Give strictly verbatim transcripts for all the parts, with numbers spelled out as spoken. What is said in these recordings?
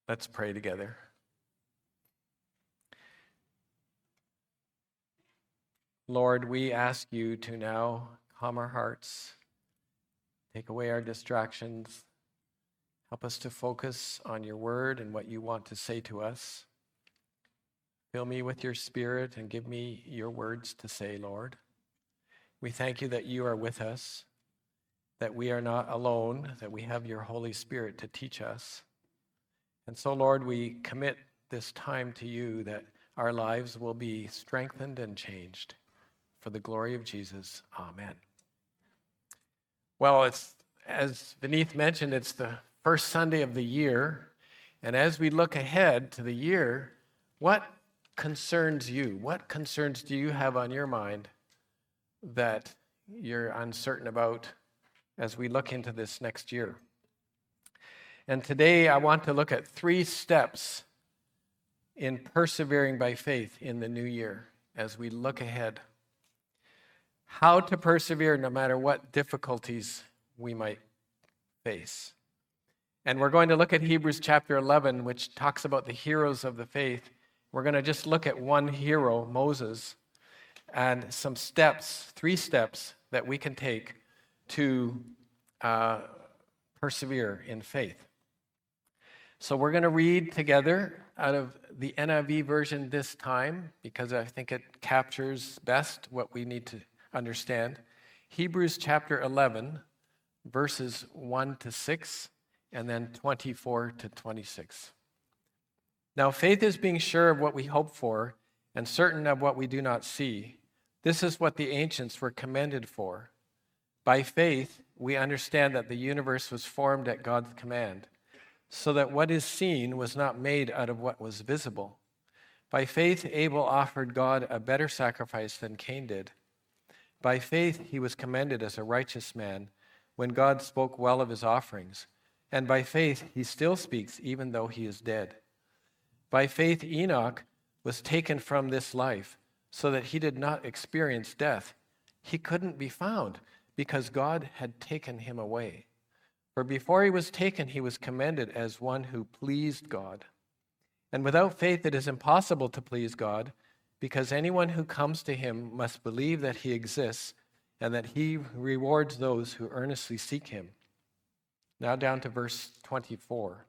Let's pray together. Lord, we ask you to now calm our hearts, take away our distractions, help us to focus on your word and what you want to say to us. Fill me with your spirit and give me your words to say, Lord. We thank you that you are with us, that we are not alone, that we have your Holy Spirit to teach us. And so, Lord, we commit this time to you that our lives will be strengthened and changed. For the glory of Jesus, amen. Well, it's as Vineeth mentioned, it's the first Sunday of the year. And as we look ahead to the year, what concerns you? What concerns do you have on your mind that you're uncertain about as we look into this next year? And today I want to look at three steps in persevering by faith in the new year as we look ahead. How to persevere no matter what difficulties we might face. And we're going to look at Hebrews chapter eleven, which talks about the heroes of the faith. We're going to just look at one hero, Moses, and some steps, three steps that we can take to uh, persevere in faith. So we're going to read together out of the N I V version this time because I think it captures best what we need to understand. Hebrews chapter eleven, verses one to six, and then twenty-four to twenty-six. Now, faith is being sure of what we hope for and certain of what we do not see. This is what the ancients were commended for. By faith, we understand that the universe was formed at God's command, so that what is seen was not made out of what was visible. By faith, Abel offered God a better sacrifice than Cain did. By faith, he was commended as a righteous man when God spoke well of his offerings. And by faith, he still speaks even though he is dead. By faith, Enoch was taken from this life so that he did not experience death. He couldn't be found because God had taken him away. For before he was taken, he was commended as one who pleased God. And without faith, it is impossible to please God, because anyone who comes to him must believe that he exists and that he rewards those who earnestly seek him. Now down to verse twenty-four.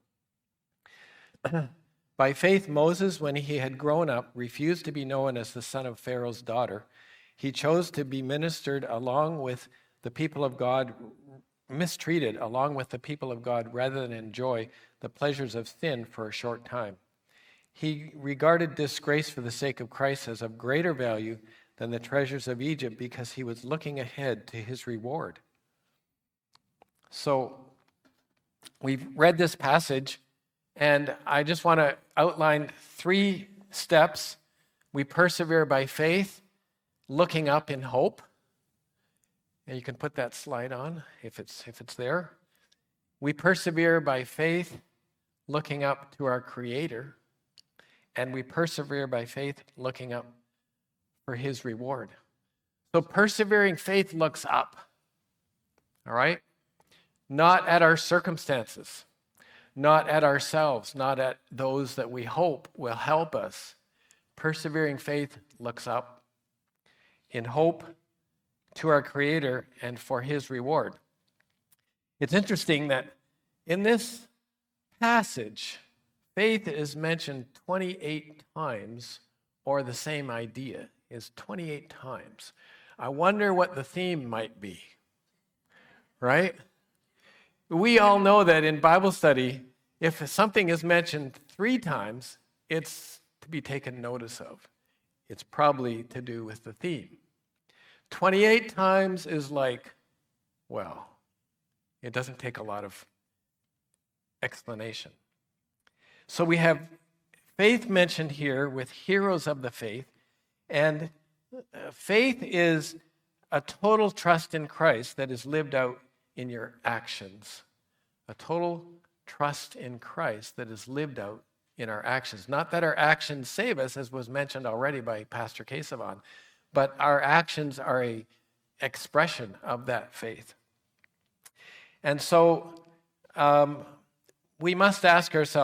By faith, Moses, when he had grown up, refused to be known as the son of Pharaoh's daughter. He chose to be ministered along with the people of God, mistreated along with the people of God, rather than enjoy the pleasures of sin for a short time. He regarded disgrace for the sake of Christ as of greater value than the treasures of Egypt, because he was looking ahead to his reward. So we've read this passage, and I just want to outline three steps. We persevere by faith, looking up in hope. And you can put that slide on if it's if it's there. We persevere by faith, looking up to our Creator. And we persevere by faith, looking up for his reward. So persevering faith looks up. All right? Not at our circumstances, not at ourselves, not at those that we hope will help us. Persevering faith looks up in hope to our Creator and for his reward. It's interesting that in this passage, faith is mentioned twenty-eight times, or the same idea is twenty-eight times. I wonder what the theme might be, right? We all know that in Bible study, if something is mentioned three times, it's to be taken notice of. It's probably to do with the theme. twenty-eight times is like, well, it doesn't take a lot of explanation. So we have faith mentioned here with heroes of the faith, and faith is a total trust in Christ that is lived out in your actions. A total trust in Christ that is lived out in our actions. Not that our actions save us, as was mentioned already by Pastor Kesavan, but our actions are an expression of that faith. And so um, we must ask ourselves,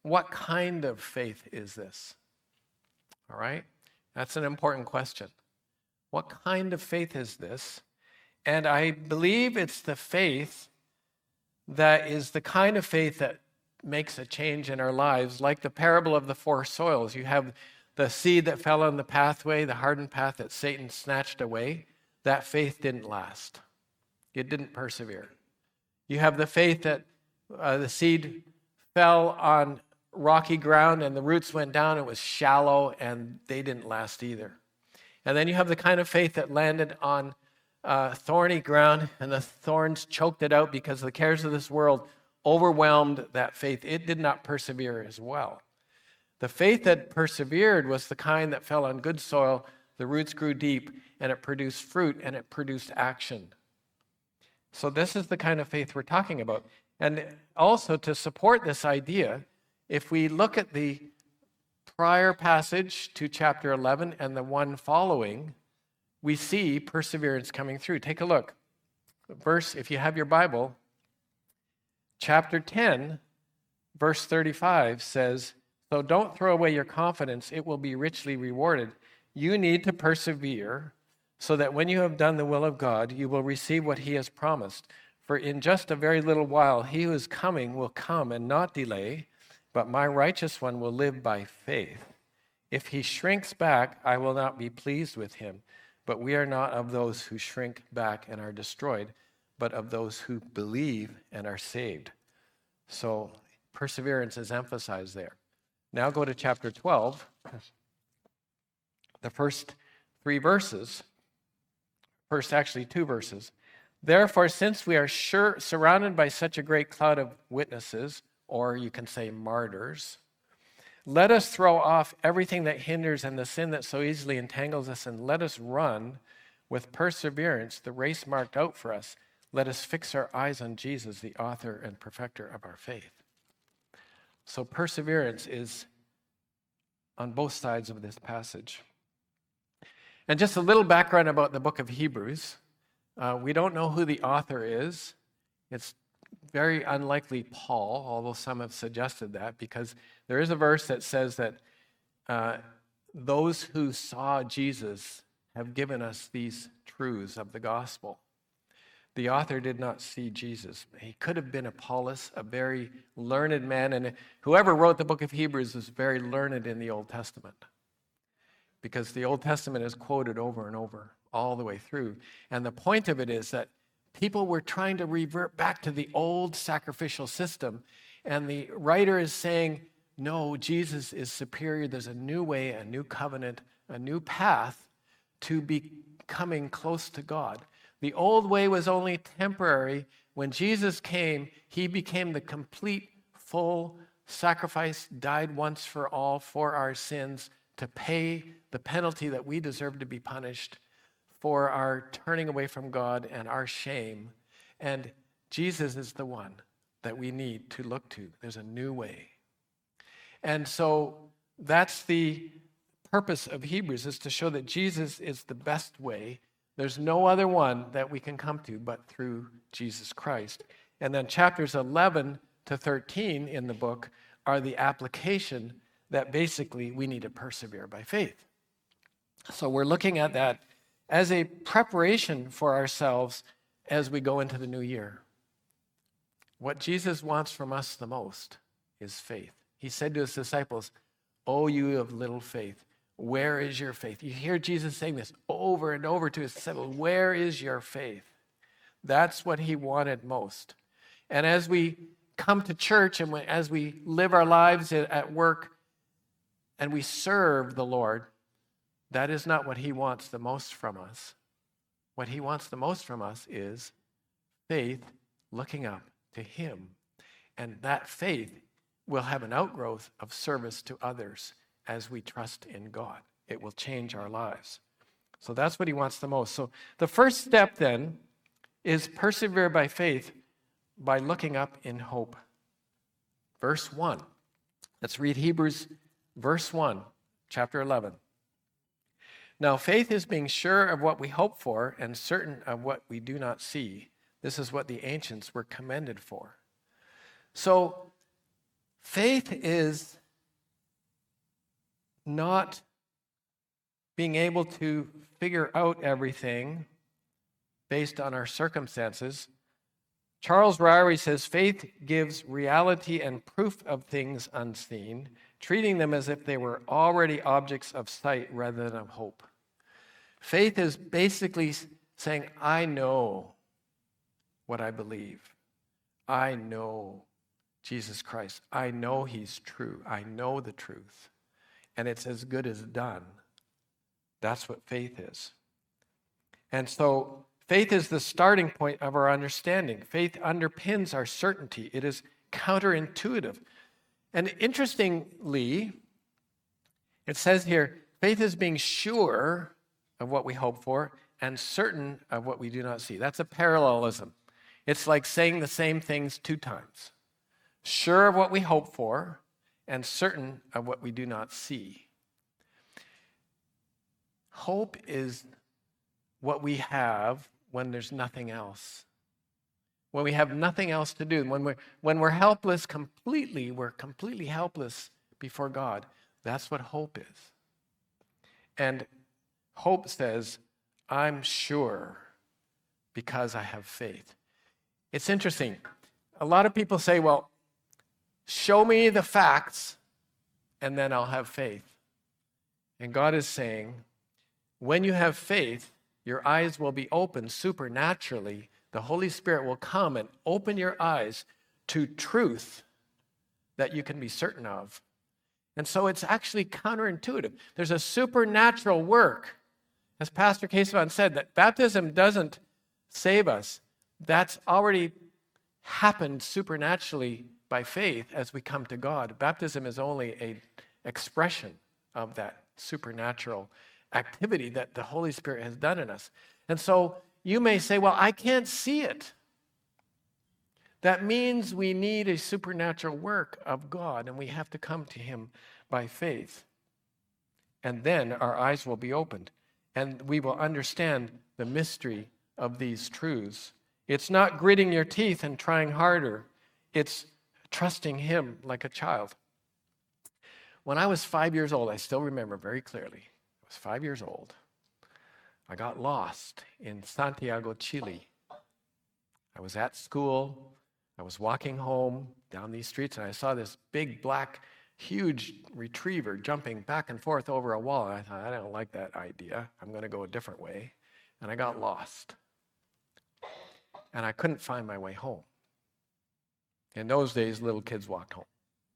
what kind of faith is this? All right? That's an important question. What kind of faith is this? And I believe it's the faith that is the kind of faith that makes a change in our lives, like the parable of the four soils. You have the seed that fell on the pathway, the hardened path that Satan snatched away. That faith didn't last. It didn't persevere. You have the faith that uh, the seed fell on rocky ground and the roots went down. It was shallow and they didn't last either. And then you have the kind of faith that landed on uh, thorny ground and the thorns choked it out because the cares of this world overwhelmed that faith. It did not persevere as well. The faith that persevered was the kind that fell on good soil. The roots grew deep and it produced fruit and it produced action. So this is the kind of faith we're talking about. And also to support this idea, if we look at the prior passage to chapter eleven and the one following, we see perseverance coming through. Take a look. Verse, if you have your Bible, chapter ten, verse thirty-five says, "So don't throw away your confidence, it will be richly rewarded. You need to persevere so that when you have done the will of God, you will receive what he has promised. For in just a very little while, he who is coming will come and not delay, but my righteous one will live by faith. If he shrinks back, I will not be pleased with him. But we are not of those who shrink back and are destroyed, but of those who believe and are saved." So perseverance is emphasized there. Now go to chapter twelve, the first three verses, first actually two verses. "Therefore, since we are sure surrounded by such a great cloud of witnesses," or you can say martyrs, "let us throw off everything that hinders and the sin that so easily entangles us, and let us run with perseverance the race marked out for us. Let us fix our eyes on Jesus, the author and perfecter of our faith." So perseverance is on both sides of this passage. And just a little background about the book of Hebrews. Uh, we don't know who the author is. It's very unlikely Paul, although some have suggested that, because there is a verse that says that uh, those who saw Jesus have given us these truths of the gospel. The author did not see Jesus. He could have been Apollos, a very learned man, and whoever wrote the book of Hebrews was very learned in the Old Testament, because the Old Testament is quoted over and over all the way through. And the point of it is that people were trying to revert back to the old sacrificial system, and the writer is saying, no, Jesus is superior. There's a new way, a new covenant, a new path to becoming close to God. The old way was only temporary. When Jesus came, he became the complete, full sacrifice, died once for all for our sins to pay the penalty that we deserve to be punished for our turning away from God and our shame. And Jesus is the one that we need to look to. There's a new way. And so that's the purpose of Hebrews, is to show that Jesus is the best way. There's no other one that we can come to but through Jesus Christ. And then chapters eleven to thirteen in the book are the application that basically we need to persevere by faith. So we're looking at that as a preparation for ourselves as we go into the new year. What Jesus wants from us the most is faith. He said to his disciples, "Oh, you of little faith, where is your faith?" You hear Jesus saying this over and over to his disciples, where is your faith? That's what he wanted most. And as we come to church and as we live our lives at work and we serve the Lord, that is not what he wants the most from us. What he wants the most from us is faith looking up to him. And that faith will have an outgrowth of service to others as we trust in God. It will change our lives. So that's what he wants the most. So the first step then is persevere by faith by looking up in hope. Verse one. Let's read Hebrews verse one, chapter eleven. "Now faith is being sure of what we hope for and certain of what we do not see. This is what the ancients were commended for." So Faith is not being able to figure out everything based on our circumstances. Charles Ryrie says, faith gives reality and proof of things unseen, treating them as if they were already objects of sight rather than of hope. Faith is basically saying, I know what I believe. I know Jesus Christ. I know he's true. I know the truth. And it's as good as done. That's what faith is. And so faith is the starting point of our understanding. Faith underpins our certainty. It is counterintuitive. And interestingly, it says here, faith is being sure of what we hope for and certain of what we do not see. That's a parallelism. It's like saying the same things two times. Sure of what we hope for and certain of what we do not see. Hope is what we have when there's nothing else. When we have nothing else to do, when we're, when we're helpless completely, we're completely helpless before God. That's what hope is. And hope says, I'm sure because I have faith. It's interesting. A lot of people say, well, show me the facts and then I'll have faith. And God is saying, when you have faith, your eyes will be opened supernaturally. The Holy Spirit will come and open your eyes to truth that you can be certain of. And so it's actually counterintuitive. There's a supernatural work. As Pastor Kesavan said, that baptism doesn't save us. That's already happened supernaturally by faith as we come to God. Baptism is only an expression of that supernatural activity that the Holy Spirit has done in us. And so you may say, well, I can't see it. That means we need a supernatural work of God, and we have to come to him by faith. And then our eyes will be opened, and we will understand the mystery of these truths. It's not gritting your teeth and trying harder. It's trusting him like a child. When I was five years old, I still remember very clearly, I was five years old. I got lost in Santiago, Chile. I was at school. I was walking home down these streets, and I saw this big, black, huge retriever jumping back and forth over a wall. And I thought, I don't like that idea. I'm going to go a different way. And I got lost. And I couldn't find my way home. In those days, little kids walked home.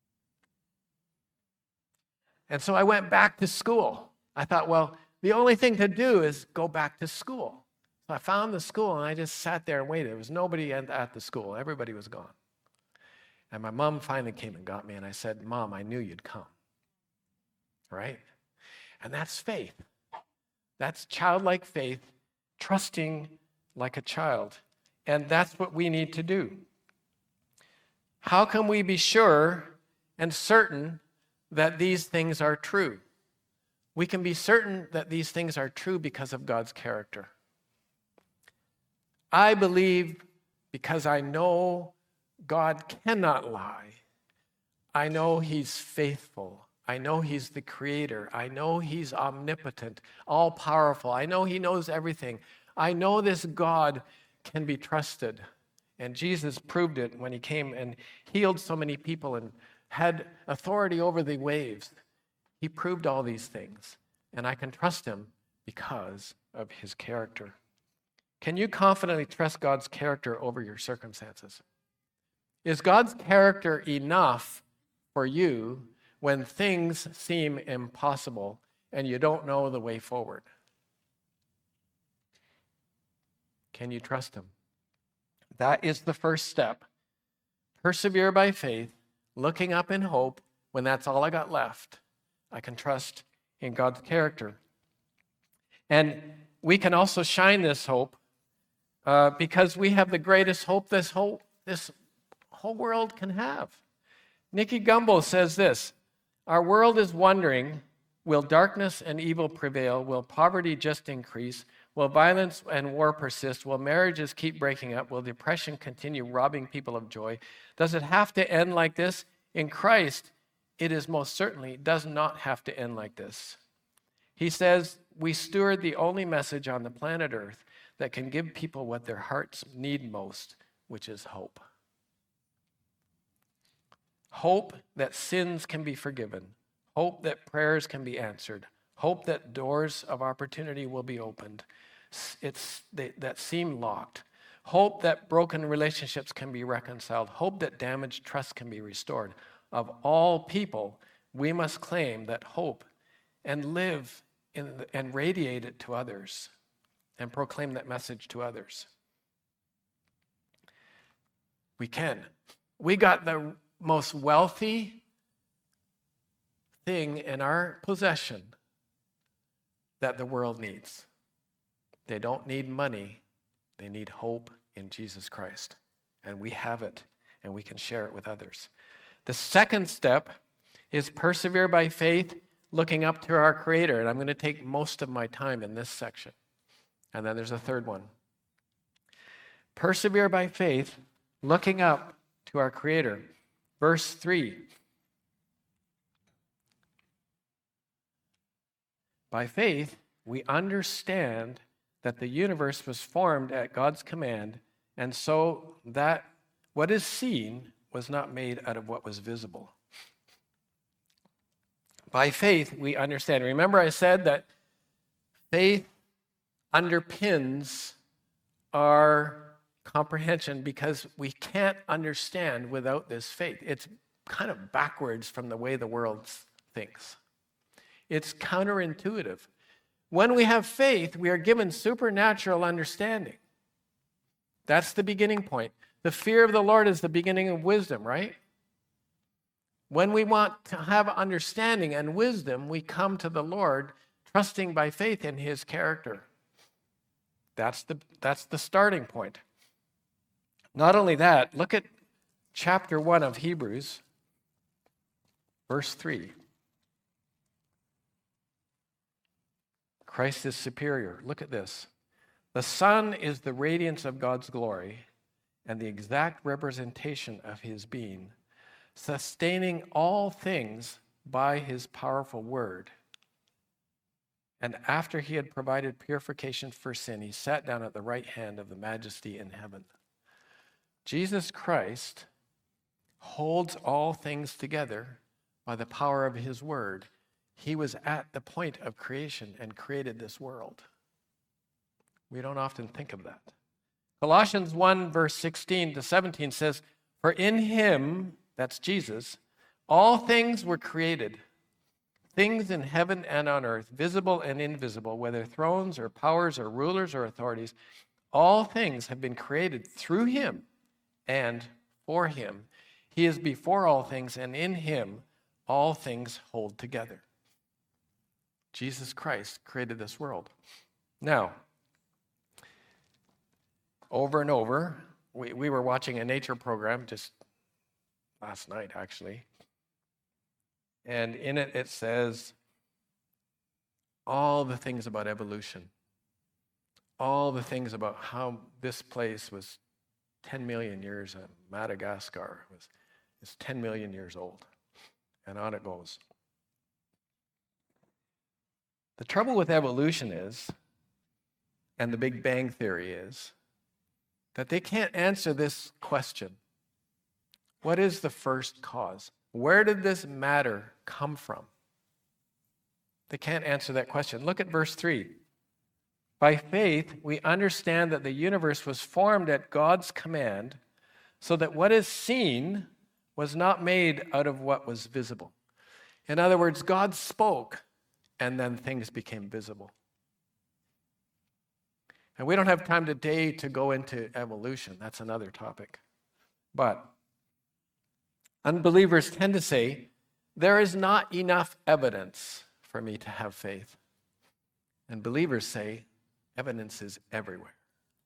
And so I went back to school. I thought, well, the only thing to do is go back to school. So I found the school, and I just sat there and waited. There was nobody at, at the school. Everybody was gone. And my mom finally came and got me, and I said, Mom, I knew you'd come. Right? And that's faith. That's childlike faith, trusting like a child. And that's what we need to do. How can we be sure and certain that these things are true? We can be certain that these things are true because of God's character. I believe because I know God cannot lie. I know he's faithful. I know he's the creator. I know he's omnipotent, all-powerful. I know he knows everything. I know this God can be trusted. And Jesus proved it when he came and healed so many people and had authority over the waves. He proved all these things. And I can trust him because of his character. Can you confidently trust God's character over your circumstances? Is God's character enough for you when things seem impossible and you don't know the way forward? Can you trust him? That is the first step. Persevere by faith, looking up in hope when that's all I got left. I can trust in God's character. And we can also shine this hope uh, because we have the greatest hope this whole, this whole world can have. Nicky Gumbel says this, our world is wondering, will darkness and evil prevail? Will poverty just increase? Will violence and war persist? Will marriages keep breaking up? Will depression continue robbing people of joy? Does it have to end like this? In Christ, it is most certainly does not have to end like this. He says, we steward the only message on the planet Earth that can give people what their hearts need most, which is hope. Hope that sins can be forgiven. Hope that prayers can be answered. Hope that doors of opportunity will be opened it's, they, that seem locked. Hope that broken relationships can be reconciled. Hope that damaged trust can be restored. Of all people, we must claim that hope and live in, and radiate it to others and proclaim that message to others. We can. We got the most wealthy thing in our possession that the world needs. They don't need money. They need hope in Jesus Christ. And we have it, and we can share it with others. The second step is persevere by faith, looking up to our Creator. And I'm going to take most of my time in this section. And then there's a third one. Persevere by faith, looking up to our Creator. Verse three. By faith, we understand that the universe was formed at God's command, and so that what is seen was not made out of what was visible. By faith, we understand. Remember I said that faith underpins our comprehension because we can't understand without this faith. It's kind of backwards from the way the world thinks. It's counterintuitive. When we have faith, we are given supernatural understanding. That's the beginning point. The fear of the Lord is the beginning of wisdom, right? When we want to have understanding and wisdom, we come to the Lord, trusting by faith in his character. That's the, that's the starting point. Not only that, look at chapter one of Hebrews, verse three. Christ is superior. Look at this. The Son is the radiance of God's glory and the exact representation of his being, sustaining all things by his powerful word. And after he had provided purification for sin, he sat down at the right hand of the Majesty in heaven. Jesus Christ holds all things together by the power of his word. He was at the point of creation and created this world. We don't often think of that. Colossians one, verse sixteen to seventeen says, for in him, that's Jesus, all things were created, things in heaven and on earth, visible and invisible, whether thrones or powers or rulers or authorities, all things have been created through him and for him. He is before all things, and in him all things hold together. Jesus Christ created this world. Now, over and over, we, we were watching a nature program just last night, actually. And in it, it says all the things about evolution, all the things about how this place was ten million years, and Madagascar was is ten million years old. And on it goes. The trouble with evolution is, and the Big Bang Theory is, that they can't answer this question. What is the first cause? Where did this matter come from? They can't answer that question. Look at verse three. By faith, we understand that the universe was formed at God's command, so that what is seen was not made out of what was visible. In other words, God spoke, and then things became visible. And we don't have time today to go into evolution. That's another topic. But unbelievers tend to say, there is not enough evidence for me to have faith. And believers say, evidence is everywhere.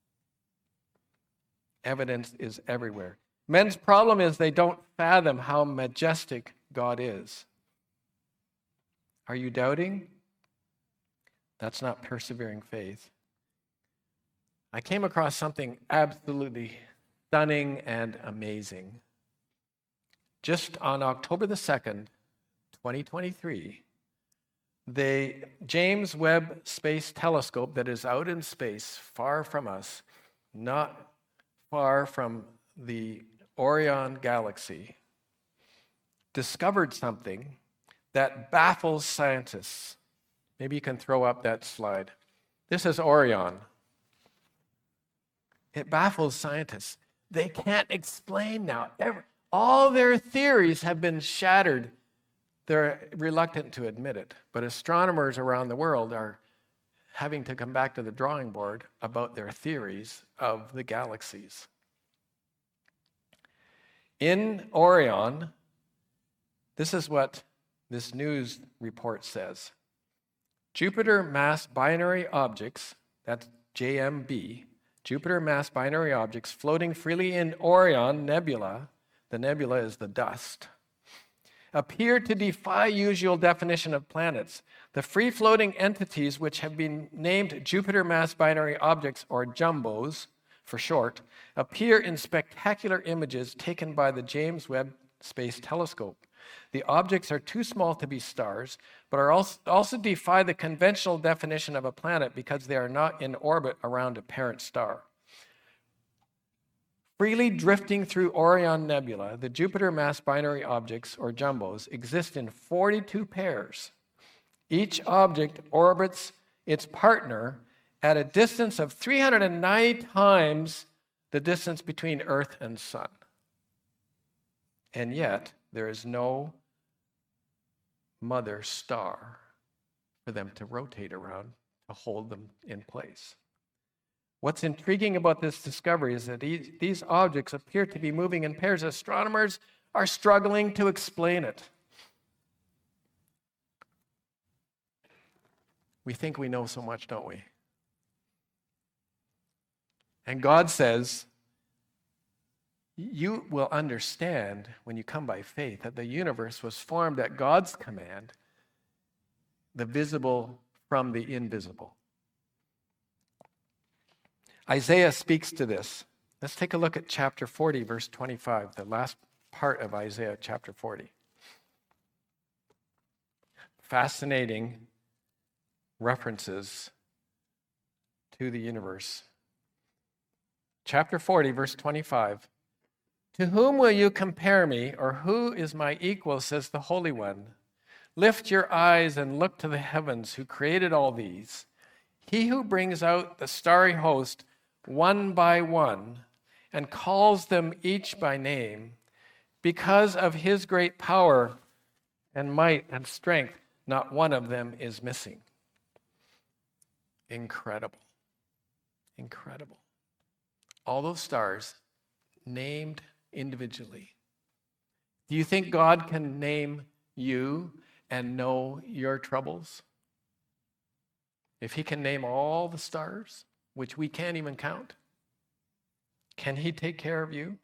Evidence is everywhere. Men's problem is they don't fathom how majestic God is. Are you doubting? That's not persevering faith. I came across something absolutely stunning and amazing. just on October the second, twenty twenty-three, the James Webb Space Telescope that is out in space, far from us, not far from the Orion galaxy, discovered something that baffles scientists. Maybe you can throw up that slide. This is Orion. It baffles scientists. They can't explain now. Every, all their theories have been shattered. They're reluctant to admit it, but astronomers around the world are having to come back to the drawing board about their theories of the galaxies. In Orion, this is what this news report says. Jupiter mass binary objects, that's J M B, Jupiter mass binary objects floating freely in Orion Nebula, the nebula is the dust, appear to defy usual definition of planets. The free-floating entities, which have been named Jupiter mass binary objects, or JUMBOs for short, appear in spectacular images taken by the James Webb Space Telescope. The objects are too small to be stars, but are also, also defy the conventional definition of a planet because they are not in orbit around a parent star. Freely drifting through Orion Nebula, the Jupiter mass binary objects, or JUMBOs, exist in forty-two pairs. Each object orbits its partner at a distance of three hundred ninety times the distance between Earth and Sun. And yet, there is no mother star for them to rotate around to hold them in place. What's intriguing about this discovery is that these, these objects appear to be moving in pairs. Astronomers are struggling to explain it. We think we know so much, don't we? And God says, you will understand when you come by faith that the universe was formed at God's command, the visible from the invisible. Isaiah speaks to this. Let's take a look at chapter forty, verse twenty-five, the last part of Isaiah chapter forty. Fascinating references to the universe. Chapter forty, verse twenty-five. To whom will you compare me, or who is my equal, says the Holy One? Lift your eyes and look to the heavens, who created all these. He who brings out the starry host one by one and calls them each by name, because of his great power and might and strength, not one of them is missing. Incredible. Incredible. All those stars named individually. Do you think God can name you and know your troubles? If he can name all the stars, which we can't even count, can he take care of you?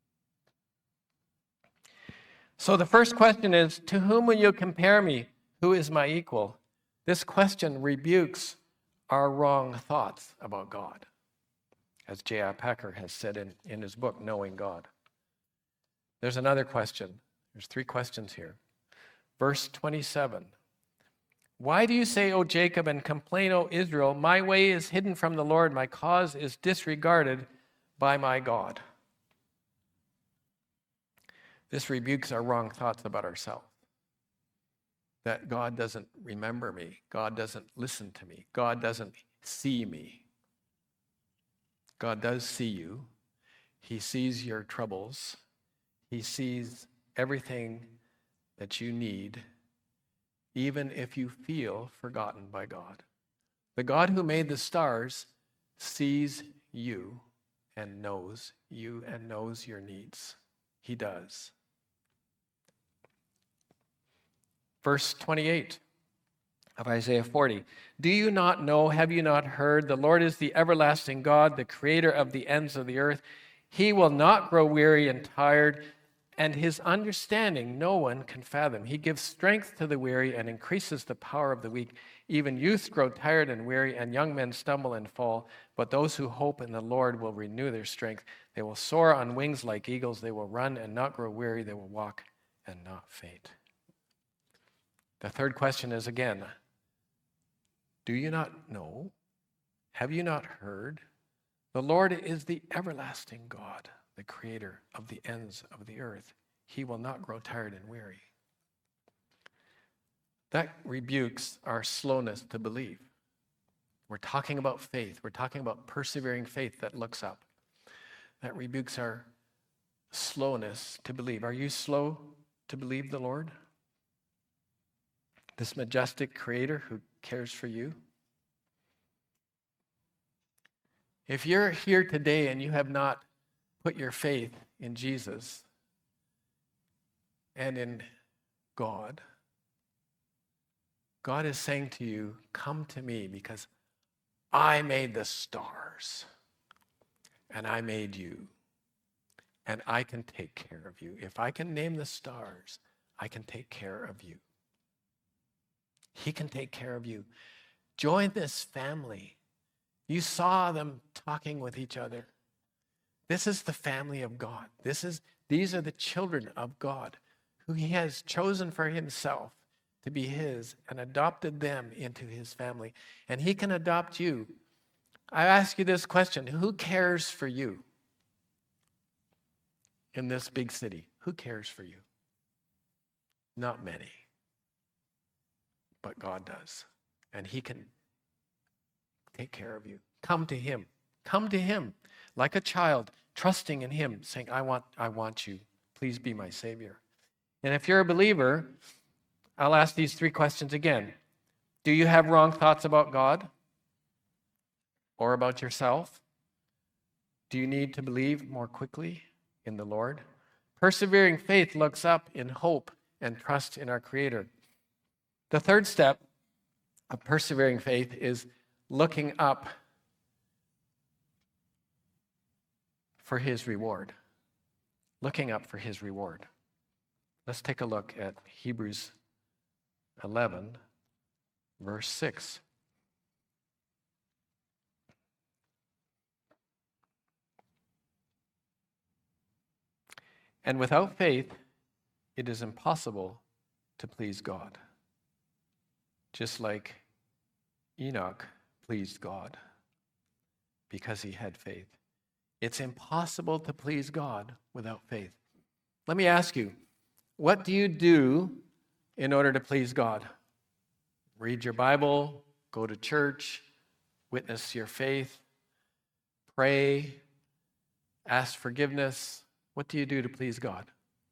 So the first question is, to whom will you compare me? Who is my equal? This question rebukes our wrong thoughts about God, as J I Packer has said in, in his book, Knowing God. There's another question. There's three questions here. Verse twenty-seven. Why do you say, O Jacob, and complain, O Israel, my way is hidden from the Lord, my cause is disregarded by my God? This rebukes our wrong thoughts about ourselves. That God doesn't remember me. God doesn't listen to me. God doesn't see me. God does see you. He sees your troubles. He sees everything that you need, even if you feel forgotten by God. The God who made the stars sees you and knows you and knows your needs. He does. Verse twenty-eight of Isaiah forty. Do you not know, have you not heard? The Lord is the everlasting God, the creator of the ends of the earth. He will not grow weary and tired, and his understanding no one can fathom. He gives strength to the weary and increases the power of the weak. Even youths grow tired and weary, and young men stumble and fall. But those who hope in the Lord will renew their strength. They will soar on wings like eagles. They will run and not grow weary. They will walk and not faint. The third question is again, do you not know? Have you not heard? The Lord is the everlasting God, the creator of the ends of the earth. He will not grow tired and weary. That rebukes our slowness to believe. We're talking about faith. We're talking about persevering faith that looks up. That rebukes our slowness to believe. Are you slow to believe the Lord? This majestic creator who cares for you? If you're here today and you have not put your faith in Jesus and in God, God is saying to you, come to me because I made the stars and I made you and I can take care of you. If I can name the stars, I can take care of you. He can take care of you. Join this family. You saw them talking with each other. This is the family of God. This is, these are the children of God who he has chosen for himself to be his and adopted them into his family. And he can adopt you. I ask you this question, who cares for you in this big city? Who cares for you? Not many. But God does. And he can take care of you. Come to him. Come to him like a child, trusting in him, saying, I want, I want you. Please be my Savior. And if you're a believer, I'll ask these three questions again. Do you have wrong thoughts about God or about yourself? Do you need to believe more quickly in the Lord? Persevering faith looks up in hope and trust in our Creator. The third step of persevering faith is looking up for his reward. Looking up for his reward. Let's take a look at Hebrews eleven, verse six. And without faith, it is impossible to please God. Just like Enoch pleased God because he had faith. It's impossible to please God without faith. Let me ask you, what do you do in order to please God? Read your Bible, go to church, witness your faith, pray, ask forgiveness. What do you do to please God?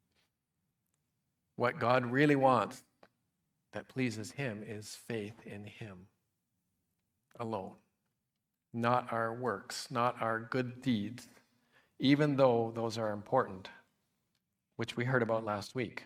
What God really wants that pleases him is faith in him alone. Not our works, not our good deeds, even though those are important, which we heard about last week.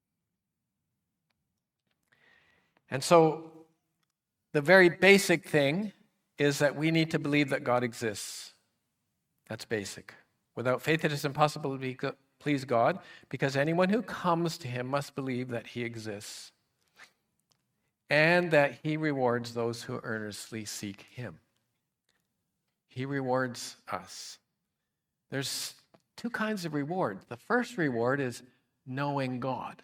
And so the very basic thing is that we need to believe that God exists. That's basic. Without faith, it is impossible to be, please God, because anyone who comes to him must believe that he exists and that he rewards those who earnestly seek him. He rewards us. There's two kinds of reward. The first reward is knowing God.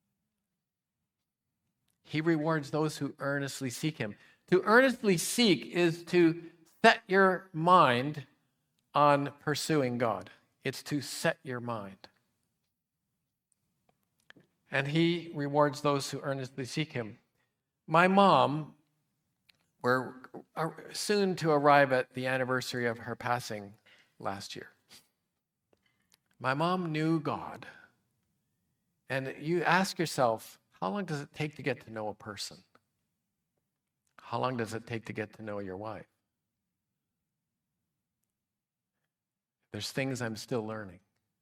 He rewards those who earnestly seek him. To earnestly seek is to set your mind on pursuing God. It's to set your mind. And he rewards those who earnestly seek him. My mom, we're soon to arrive at the anniversary of her passing last year. My mom knew God. And you ask yourself, how long does it take to get to know a person? How long does it take to get to know your wife? There's things I'm still learning.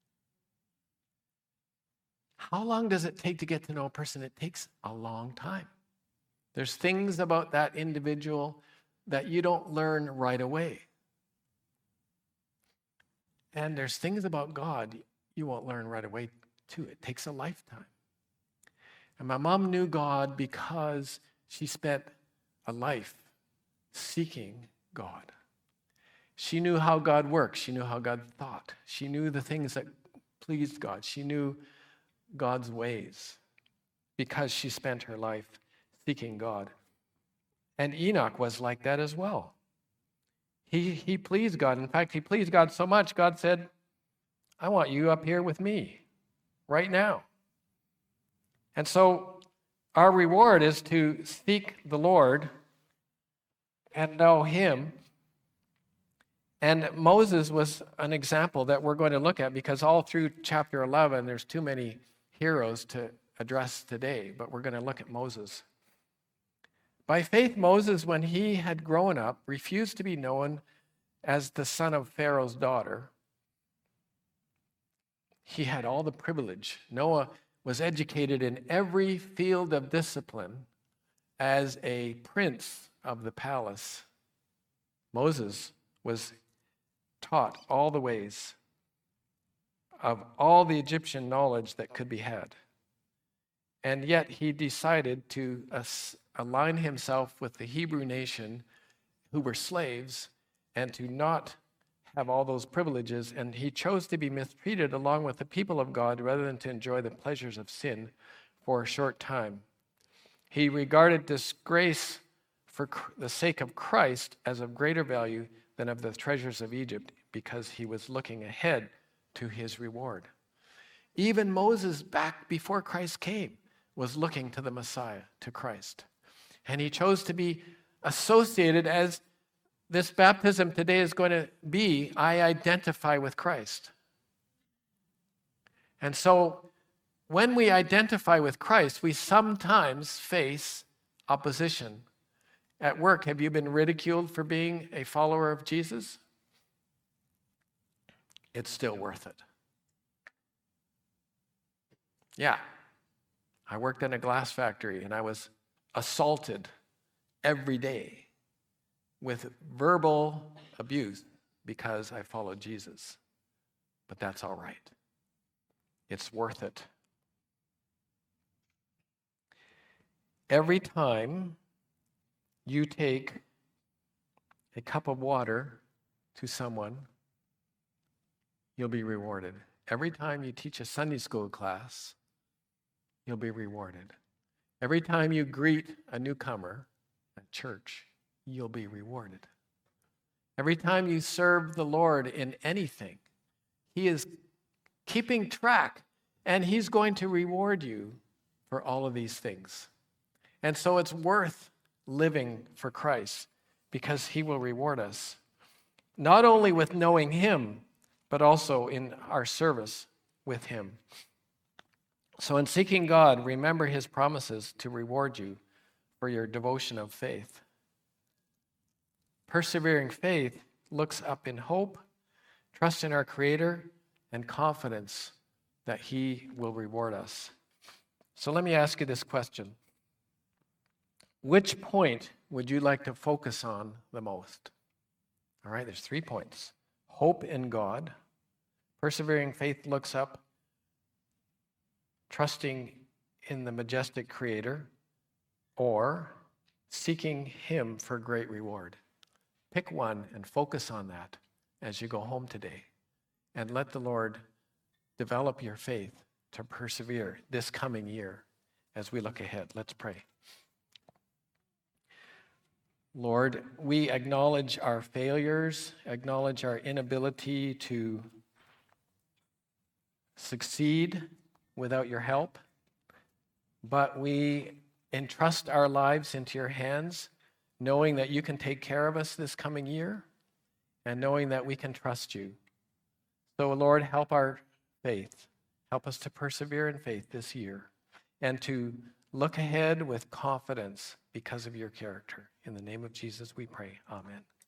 How long does it take to get to know a person? It takes a long time. There's things about that individual that you don't learn right away. And there's things about God you won't learn right away too. It takes a lifetime. And my mom knew God because she spent a life seeking God. She knew how God worked. She knew how God thought. She knew the things that pleased God. She knew God's ways because she spent her life seeking God. And Enoch was like that as well. He, he pleased God. In fact, he pleased God so much, God said, I want you up here with me right now. And so our reward is to seek the Lord and know him. And Moses was an example that we're going to look at because all through chapter eleven, there's too many heroes to address today, but we're going to look at Moses. By faith, Moses, when he had grown up, refused to be known as the son of Pharaoh's daughter. He had all the privilege. Noah was educated in every field of discipline as a prince of the palace. Moses was taught all the ways of all the Egyptian knowledge that could be had. And yet he decided to align himself with the Hebrew nation who were slaves and to not have all those privileges. And he chose to be mistreated along with the people of God rather than to enjoy the pleasures of sin for a short time. He regarded disgrace for the sake of Christ as of greater value than of the treasures of Egypt because he was looking ahead to his reward. Even Moses, back before Christ came, was looking to the Messiah, to Christ. And he chose to be associated as this baptism today is going to be, I identify with Christ. And so when we identify with Christ, we sometimes face opposition. At work, have you been ridiculed for being a follower of Jesus? It's still worth it. Yeah. I worked in a glass factory and I was assaulted every day with verbal abuse because I followed Jesus. But that's all right. It's worth it. Every time you take a cup of water to someone, you'll be rewarded. Every time you teach a Sunday school class, you'll be rewarded. Every time you greet a newcomer at church, you'll be rewarded. Every time you serve the Lord in anything, he is keeping track, and he's going to reward you for all of these things. And so it's worth living for Christ because he will reward us, not only with knowing him, but also in our service with him. So in seeking God, remember his promises to reward you for your devotion of faith. Persevering faith looks up in hope, trust in our Creator, and confidence that he will reward us. So let me ask you this question. Which point would you like to focus on the most? All right, there's three points. Hope in God. Persevering faith looks up, trusting in the majestic Creator, or seeking him for great reward. Pick one and focus on that as you go home today. And let the Lord develop your faith to persevere this coming year as we look ahead. Let's pray. Lord, we acknowledge our failures, acknowledge our inability to succeed without your help, but we entrust our lives into your hands, knowing that you can take care of us this coming year and knowing that we can trust you. So, Lord, help our faith. Help us to persevere in faith this year and to look ahead with confidence because of your character. In the name of Jesus, we pray. Amen.